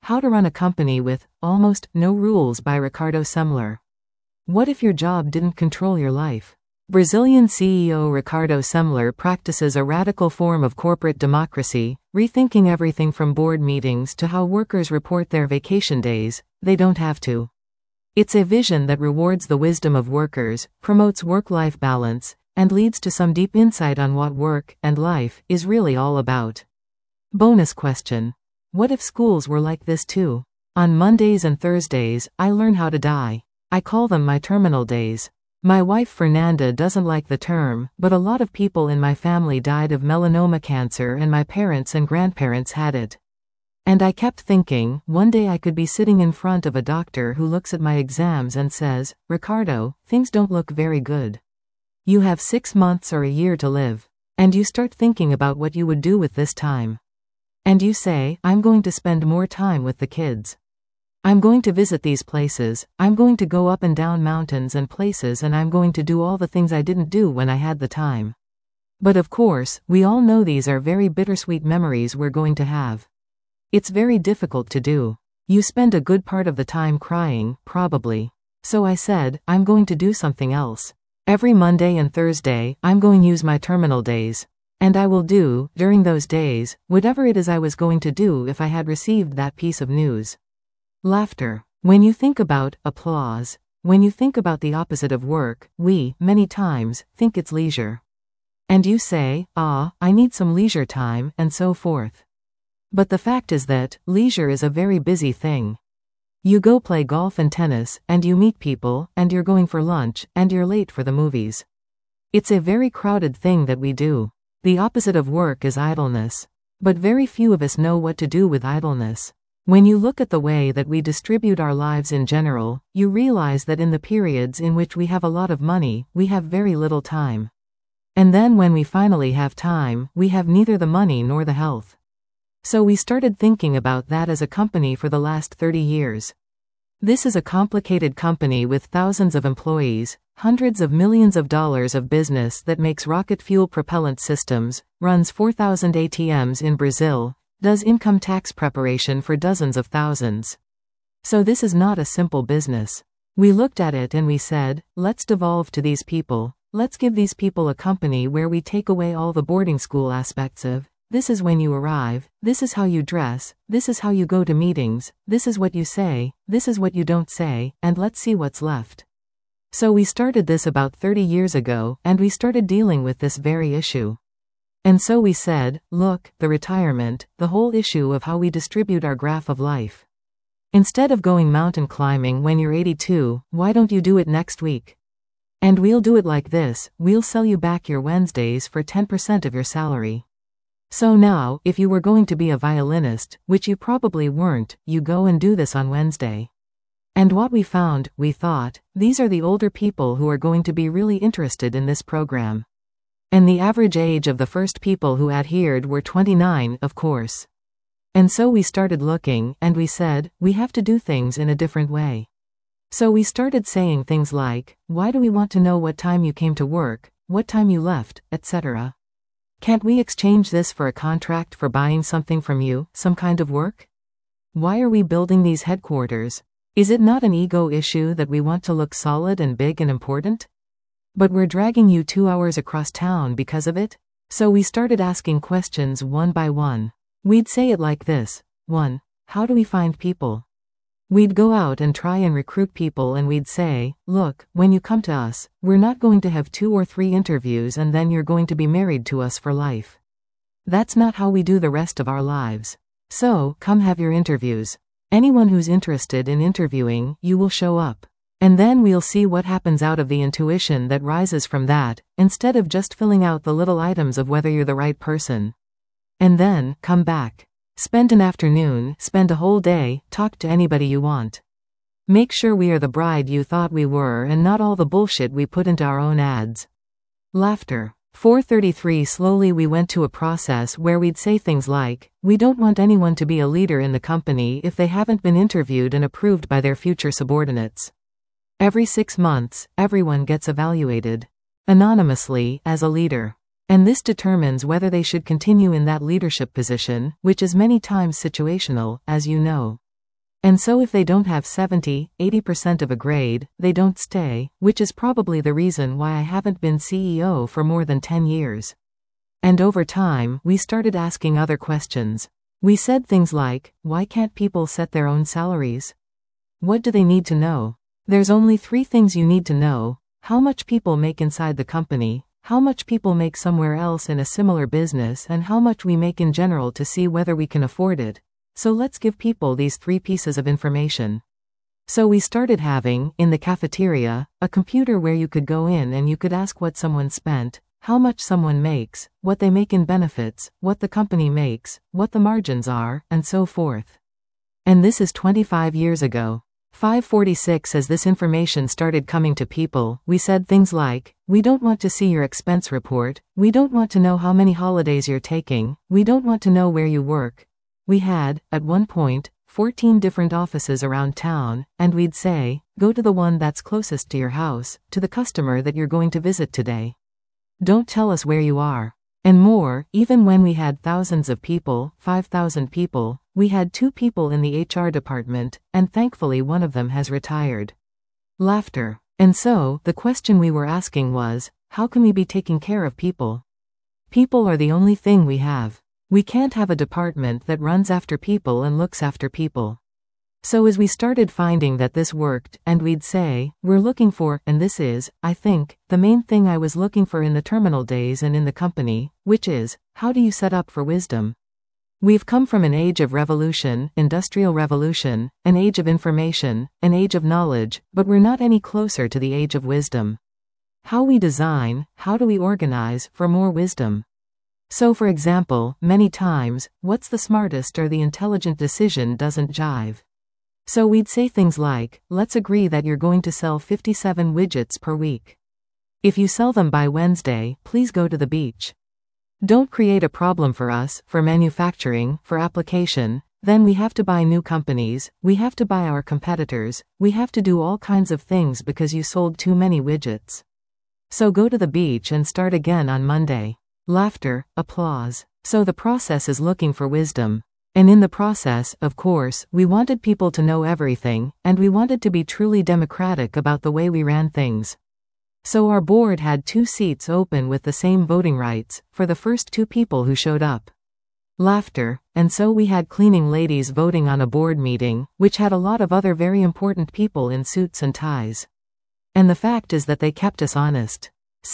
How to Run a Company with Almost No Rules by Ricardo Semler. What if your job didn't control your life? Brazilian CEO Ricardo Semler practices a radical form of corporate democracy, rethinking everything from board meetings to how workers report their vacation days. They don't have to. It's a vision that rewards the wisdom of workers, promotes work-life balance, and leads to some deep insight on what work and life is really all about. Bonus question. What if schools were like this too? On Mondays and Thursdays, I learn how to die. I call them my terminal days. My wife Fernanda doesn't like the term, but a lot of people in my family died of melanoma cancer and my parents and grandparents had it. And I kept thinking, one day I could be sitting in front of a doctor who looks at my exams and says, "Ricardo, things don't look very good. You have 6 months or a year to live." And you start thinking about what you would do with this time. And you say, "I'm going to spend more time with the kids. I'm going to visit these places, I'm going to go up and down mountains and places, and I'm going to do all the things I didn't do when I had the time." But of course, we all know these are very bittersweet memories we're going to have. It's very difficult to do. You spend a good part of the time crying, probably. So I said, I'm going to do something else. Every Monday and Thursday, I'm going to use my terminal days. And I will do, during those days, whatever it is I was going to do if I had received that piece of news. Laughter. When you think about applause, when you think about the opposite of work, we, many times, think it's leisure. And you say, I need some leisure time, and so forth. But the fact is that leisure is a very busy thing. You go play golf and tennis, and you meet people, and you're going for lunch, and you're late for the movies. It's a very crowded thing that we do. The opposite of work is idleness. But very few of us know what to do with idleness. When you look at the way that we distribute our lives in general, you realize that in the periods in which we have a lot of money, we have very little time. And then when we finally have time, we have neither the money nor the health. So we started thinking about that as a company for the last 30 years. This is a complicated company with thousands of employees, hundreds of millions of dollars of business that makes rocket fuel propellant systems, runs 4,000 ATMs in Brazil, does income tax preparation for dozens of thousands. So this is not a simple business. We looked at it and we said, let's devolve to these people. Let's give these people a company where we take away all the boarding school aspects of, this is when you arrive, this is how you dress, this is how you go to meetings, this is what you say, this is what you don't say, and let's see what's left. So we started this about 30 years ago, and we started dealing with this very issue. And so we said, look, the retirement, the whole issue of how we distribute our graph of life. Instead of going mountain climbing when you're 82, why don't you do it next week? And we'll do it like this, we'll sell you back your Wednesdays for 10% of your salary. So now, if you were going to be a violinist, which you probably weren't, you go and do this on Wednesday. And what we found, we thought, these are the older people who are going to be really interested in this program. And the average age of the first people who adhered were 29, of course. And so we started looking, and we said, we have to do things in a different way. So we started saying things like, why do we want to know what time you came to work, what time you left, etc.? Can't we exchange this for a contract for buying something from you, some kind of work? Why are we building these headquarters? Is it not an ego issue that we want to look solid and big and important? But we're dragging you 2 hours across town because of it? So we started asking questions one by one. We'd say it like this. 1. How do we find people? We'd go out and try and recruit people and we'd say, look, when you come to us, we're not going to have 2 or 3 interviews and then you're going to be married to us for life. That's not how we do the rest of our lives. So, come have your interviews. Anyone who's interested in interviewing, you will show up. And then we'll see what happens out of the intuition that rises from that, instead of just filling out the little items of whether you're the right person. And then, come back. Spend an afternoon, spend a whole day, talk to anybody you want. Make sure we are the bride you thought we were and not all the bullshit we put into our own ads. Laughter. 433 Slowly we went to a process where we'd say things like, we don't want anyone to be a leader in the company if they haven't been interviewed and approved by their future subordinates. Every 6 months, everyone gets evaluated anonymously as a leader. And this determines whether they should continue in that leadership position, which is many times situational, as you know. And so if they don't have 70, 80% of a grade, they don't stay, which is probably the reason why I haven't been CEO for more than 10 years. And over time, we started asking other questions. We said things like, why can't people set their own salaries? What do they need to know? There's only 3 things you need to know: how much people make inside the company, how much people make somewhere else in a similar business, and how much we make in general to see whether we can afford it. So let's give people these 3 pieces of information. So we started having, in the cafeteria, a computer where you could go in and you could ask what someone spent, how much someone makes, what they make in benefits, what the company makes, what the margins are, and so forth. And this is 25 years ago. 546. As this information started coming to people, we said things like, we don't want to see your expense report, we don't want to know how many holidays you're taking, we don't want to know where you work. We had, at one point, 14 different offices around town, and we'd say, go to the one that's closest to your house, to the customer that you're going to visit today. Don't tell us where you are. And more, even when we had thousands of people, 5,000 people, we had 2 people in the HR department, and thankfully one of them has retired. Laughter. And so, the question we were asking was, how can we be taking care of people? People are the only thing we have. We can't have a department that runs after people and looks after people. So as we started finding that this worked, and we'd say, we're looking for, and this is, I think, the main thing I was looking for in the terminal days and in the company, which is, how do you set up for wisdom? We've come from an age of revolution, industrial revolution, an age of information, an age of knowledge, but we're not any closer to the age of wisdom. How we design, how do we organize for more wisdom? So for example, many times, what's the smartest or the intelligent decision doesn't jive. So we'd say things like, let's agree that you're going to sell 57 widgets per week. If you sell them by Wednesday, please go to the beach. Don't create a problem for us, for manufacturing, for application. Then we have to buy new companies, we have to buy our competitors, we have to do all kinds of things because you sold too many widgets. So go to the beach and start again on Monday. Laughter, applause. So the process is looking for wisdom. And in the process, of course, we wanted people to know everything, and we wanted to be truly democratic about the way we ran things. So our board had 2 seats open with the same voting rights, for the first 2 people who showed up. Laughter. And so we had cleaning ladies voting on a board meeting, which had a lot of other very important people in suits and ties. And the fact is that they kept us honest.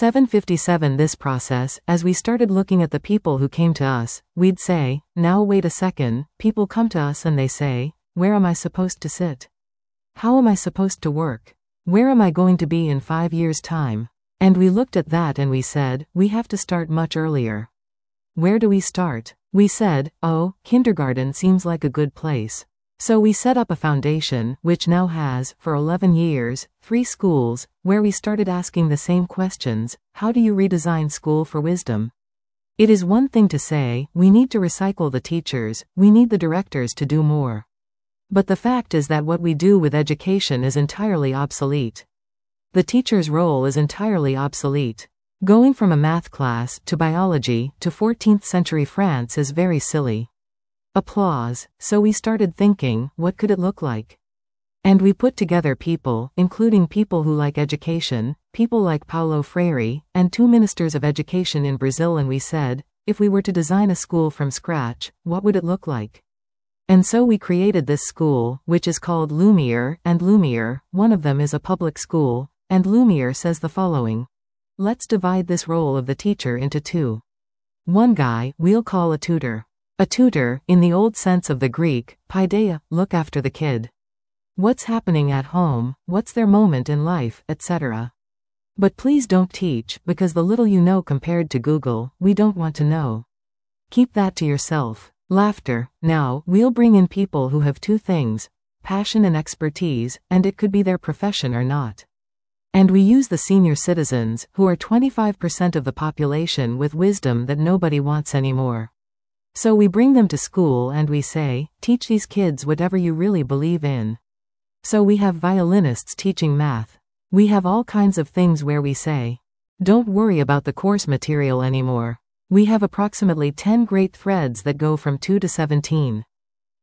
757. This process, as we started looking at the people who came to us, we'd say, now wait a second, people come to us and they say, where am I supposed to sit? How am I supposed to work? Where am I going to be in 5 years' time? And we looked at that and we said, we have to start much earlier. Where do we start? We said, oh, kindergarten seems like a good place. So we set up a foundation, which now has, for 11 years, 3 schools, where we started asking the same questions. How do you redesign school for wisdom? It is one thing to say, we need to recycle the teachers, we need the directors to do more. But the fact is that what we do with education is entirely obsolete. The teacher's role is entirely obsolete. Going from a math class to biology to 14th century France is very silly. Applause. So we started thinking, what could it look like? And we put together people, including people who like education, people like Paulo Freire, and 2 ministers of education in Brazil, and we said, if we were to design a school from scratch, what would it look like? And so we created this school, which is called Lumiere, and Lumiere, one of them is a public school, and Lumiere says the following. Let's divide this role of the teacher into 2. One guy, we'll call a tutor. A tutor, in the old sense of the Greek, paideia, look after the kid. What's happening at home, what's their moment in life, etc. But please don't teach, because the little you know compared to Google, we don't want to know. Keep that to yourself. Laughter. Now, we'll bring in people who have 2 things, passion and expertise, and it could be their profession or not. And we use the senior citizens, who are 25% of the population with wisdom that nobody wants anymore. So we bring them to school and we say, teach these kids whatever you really believe in. So we have violinists teaching math. We have all kinds of things where we say, don't worry about the course material anymore. We have approximately 10 great threads that go from 2 to 17.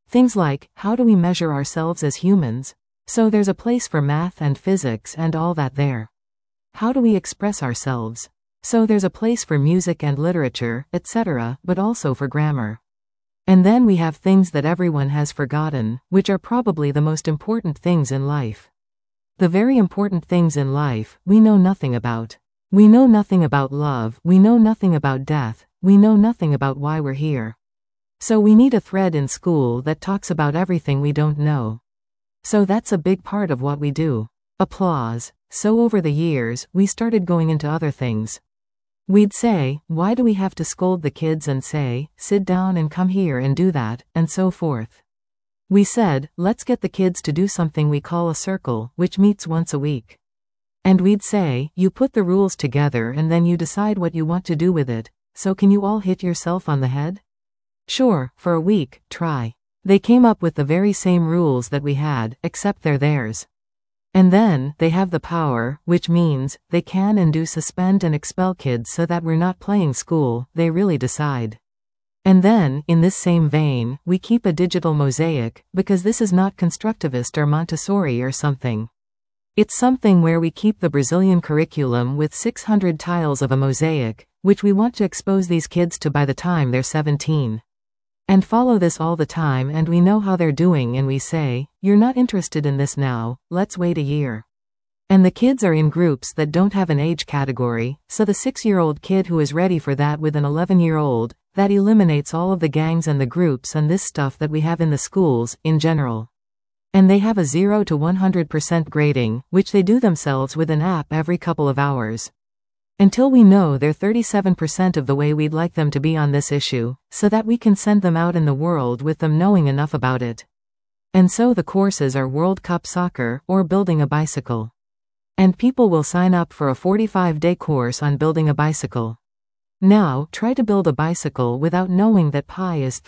Things like, how do we measure ourselves as humans? So there's a place for math and physics and all that there. How do we express ourselves? So there's a place for music and literature, etc., but also for grammar. And then we have things that everyone has forgotten, which are probably the most important things in life. The very important things in life, we know nothing about. We know nothing about love, we know nothing about death, we know nothing about why we're here. So we need a thread in school that talks about everything we don't know. So that's a big part of what we do. Applause. So over the years, we started going into other things. We'd say, why do we have to scold the kids and say, sit down and come here and do that, and so forth. We said, let's get the kids to do something we call a circle, which meets once a week. And we'd say, you put the rules together and then you decide what you want to do with it, so can you all hit yourself on the head? Sure, for a week, try. They came up with the very same rules that we had, except they're theirs. And then, they have the power, which means, they can and do suspend and expel kids so that we're not playing school, they really decide. And then, in this same vein, we keep a digital mosaic, because this is not constructivist or Montessori or something. It's something where we keep the Brazilian curriculum with 600 tiles of a mosaic, which we want to expose these kids to by the time they're 17. And follow this all the time and we know how they're doing and we say, you're not interested in this now, let's wait a year. And the kids are in groups that don't have an age category, so the 6-year-old kid who is ready for that with an 11-year-old, that eliminates all of the gangs and the groups and this stuff that we have in the schools, in general. And they have a 0 to 100% grading, which they do themselves with an app every couple of hours. Until we know they're 37% of the way we'd like them to be on this issue, so that we can send them out in the world with them knowing enough about it. And so the courses are World Cup soccer, or building a bicycle. And people will sign up for a 45-day course on building a bicycle. Now, try to build a bicycle without knowing that pi is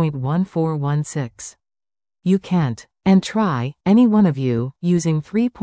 3.1416. You can't. And try, any one of you, using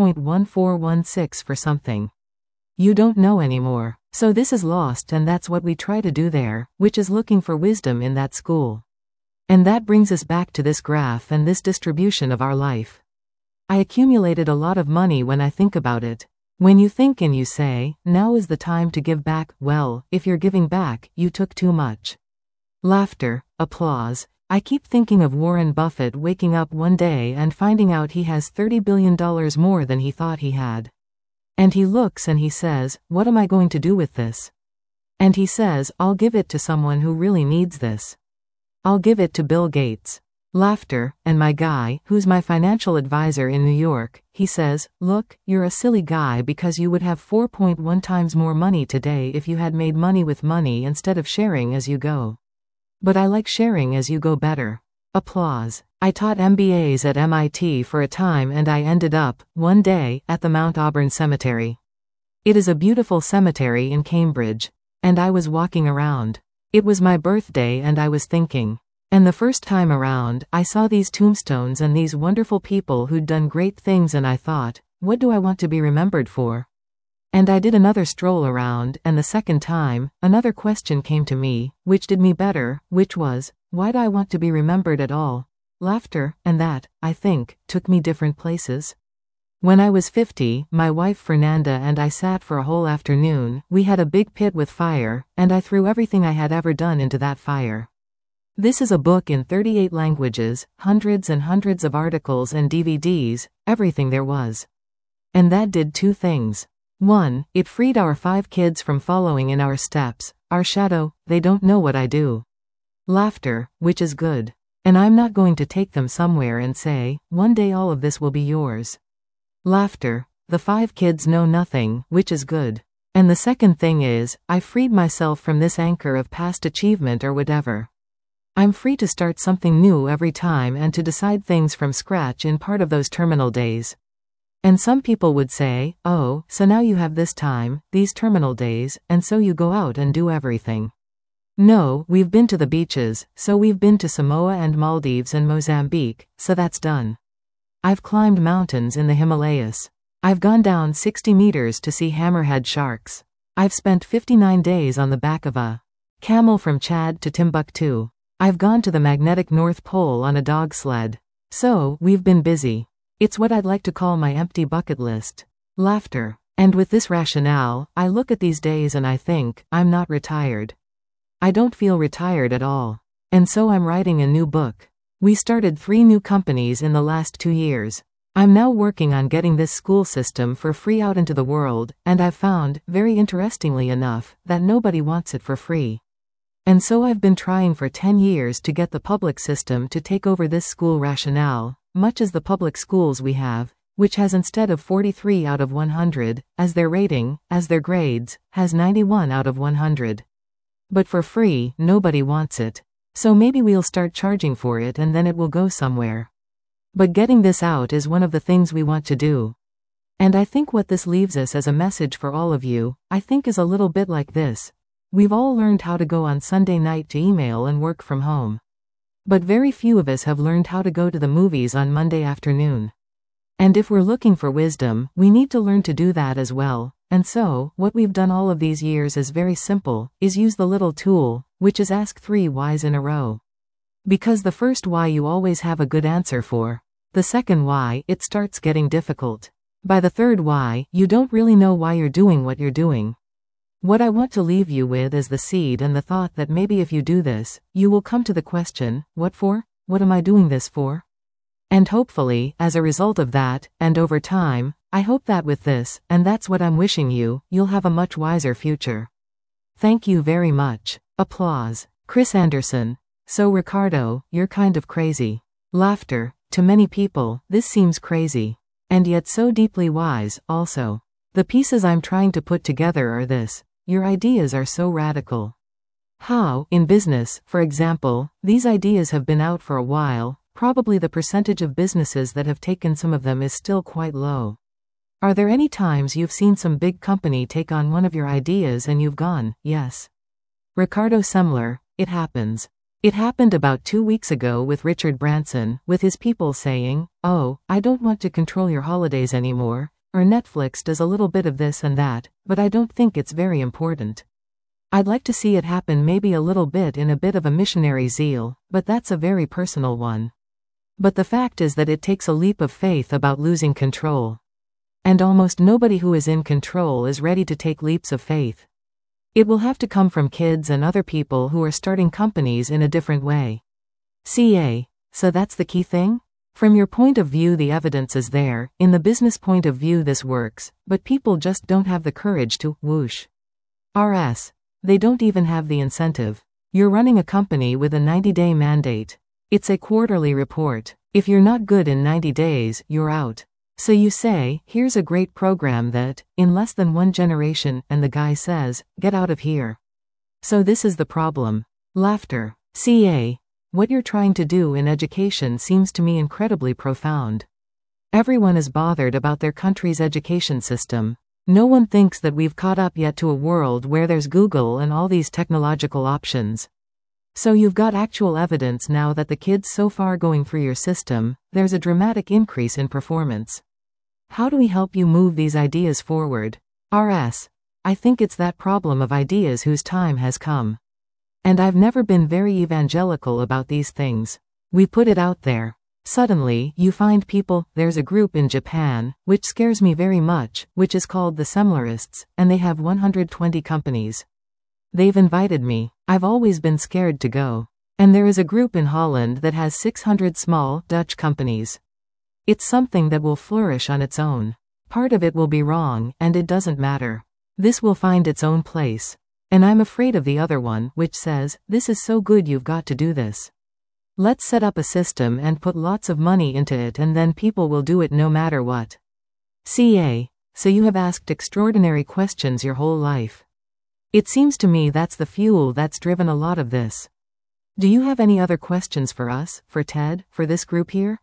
3.1416 for something. You don't know anymore. So this is lost and that's what we try to do there, which is looking for wisdom in that school. And that brings us back to this graph and this distribution of our life. I accumulated a lot of money when I think about it. When you think and you say, now is the time to give back, well, if you're giving back, you took too much. Laughter, applause. I keep thinking of Warren Buffett waking up one day and finding out he has $30 billion more than he thought he had. And he looks and he says, what am I going to do with this? And he says, I'll give it to someone who really needs this. I'll give it to Bill Gates. Laughter, and my guy, who's my financial advisor in New York, he says, look, you're a silly guy because you would have 4.1 times more money today if you had made money with money instead of sharing as you go. But I like sharing as you go better. Applause. I taught MBAs at MIT for a time and I ended up, one day, at the Mount Auburn Cemetery. It is a beautiful cemetery in Cambridge. And I was walking around. It was my birthday and I was thinking. And the first time around, I saw these tombstones and these wonderful people who'd done great things and I thought, what do I want to be remembered for? And I did another stroll around and the second time, another question came to me, which did me better, which was, why do I want to be remembered at all? Laughter, and that, I think, took me different places. When I was 50, my wife Fernanda and I sat for a whole afternoon, we had a big pit with fire, and I threw everything I had ever done into that fire. This is a book in 38 languages, hundreds and hundreds of articles and DVDs, everything there was. And that did two things. 1, it freed our 5 kids from following in our steps, our shadow, they don't know what I do. Laughter, which is good. And I'm not going to take them somewhere and say, one day all of this will be yours. Laughter, the 5 kids know nothing, which is good. And the second thing is, I freed myself from this anchor of past achievement or whatever. I'm free to start something new every time and to decide things from scratch in part of those terminal days. And some people would say, oh, so now you have this time, these terminal days, and so you go out and do everything. No, we've been to the beaches, so we've been to Samoa and Maldives and Mozambique, so that's done. I've climbed mountains in the Himalayas. I've gone down 60 meters to see hammerhead sharks. I've spent 59 days on the back of a camel from Chad to Timbuktu. I've gone to the magnetic North Pole on a dog sled. So, we've been busy. It's what I'd like to call my empty bucket list. Laughter. And with this rationale, I look at these days and I think, I'm not retired. I don't feel retired at all. And so I'm writing a new book. We started 3 new companies in the last 2 years. I'm now working on getting this school system for free out into the world, and I've found, very interestingly enough, that nobody wants it for free. And so I've been trying for 10 years to get the public system to take over this school rationale, much as the public schools we have, which has instead of 43 out of 100, as their rating, as their grades, has 91 out of 100. But for free, nobody wants it. So maybe we'll start charging for it and then it will go somewhere. But getting this out is one of the things we want to do. And I think what this leaves us as a message for all of you, I think is a little bit like this. We've all learned how to go on Sunday night to email and work from home. But very few of us have learned how to go to the movies on Monday afternoon. And if we're looking for wisdom, we need to learn to do that as well. And so, what we've done all of these years is very simple, is use the little tool, which is ask 3 whys in a row. Because the first why you always have a good answer for. The second why, it starts getting difficult. By the third why, you don't really know why you're doing what you're doing. What I want to leave you with is the seed and the thought that maybe if you do this, you will come to the question, what for? What am I doing this for? And hopefully, as a result of that, and over time, I hope that with this, and that's what I'm wishing you, you'll have a much wiser future. Thank you very much. Applause. Chris Anderson. So Ricardo, you're kind of crazy. Laughter. To many people, this seems crazy. And yet so deeply wise, also. The pieces I'm trying to put together are this. Your ideas are so radical. How, in business, for example, these ideas have been out for a while, probably the percentage of businesses that have taken some of them is still quite low. Are there any times you've seen some big company take on one of your ideas and you've gone, yes? Ricardo Semler, it happens. It happened about 2 weeks ago with Richard Branson, with his people saying, oh, I don't want to control your holidays anymore, or Netflix does a little bit of this and that, but I don't think it's very important. I'd like to see it happen maybe a little bit in a bit of a missionary zeal, but that's a very personal one. But the fact is that it takes a leap of faith about losing control. And almost nobody who is in control is ready to take leaps of faith. It will have to come from kids and other people who are starting companies in a different way. CA. So that's the key thing? From your point of view the evidence is there, in the business point of view this works, but people just don't have the courage to, whoosh. RS. They don't even have the incentive. You're running a company with a 90-day mandate. It's a quarterly report. If you're not good in 90 days, you're out. So you say, here's a great program that, in less than 1 generation, and the guy says, get out of here. So this is the problem. Laughter. CA. What you're trying to do in education seems to me incredibly profound. Everyone is bothered about their country's education system. No one thinks that we've caught up yet to a world where there's Google and all these technological options. So you've got actual evidence now that the kids so far going through your system, there's a dramatic increase in performance. How do we help you move these ideas forward? RS. I think it's that problem of ideas whose time has come. And I've never been very evangelical about these things. We put it out there. Suddenly, you find people, there's a group in Japan, which scares me very much, which is called the Semlerists, and they have 120 companies. They've invited me. I've always been scared to go. And there is a group in Holland that has 600 small, Dutch companies. It's something that will flourish on its own. Part of it will be wrong, and it doesn't matter. This will find its own place. And I'm afraid of the other one, which says, this is so good you've got to do this. Let's set up a system and put lots of money into it and then people will do it no matter what. CA. So you have asked extraordinary questions your whole life. It seems to me that's the fuel that's driven a lot of this. Do you have any other questions for us, for Ted, for this group here?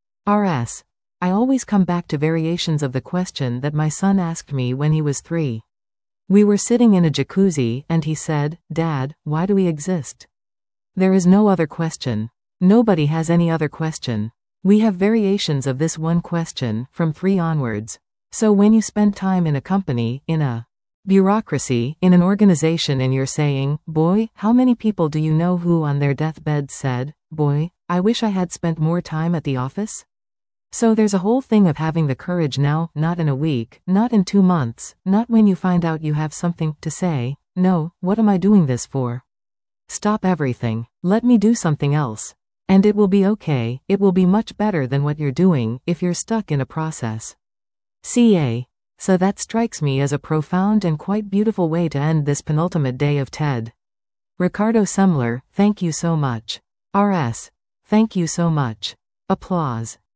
RS. I always come back to variations of the question that my son asked me when he was 3. We were sitting in a jacuzzi and he said, Dad, why do we exist? There is no other question. Nobody has any other question. We have variations of this one question, from 3 onwards. So when you spend time in a company, in a Bureaucracy, in an organization, and you're saying, boy, how many people do you know who on their deathbed said, boy, I wish I had spent more time at the office? So there's a whole thing of having the courage now, not in a week, not in 2 months, not when you find out you have something to say. No, what am I doing this for? Stop everything. Let me do something else. And it will be okay, it will be much better than what you're doing, if you're stuck in a process. CA. So that strikes me as a profound and quite beautiful way to end this penultimate day of TED. Ricardo Semler, thank you so much. RS. Thank you so much. Applause.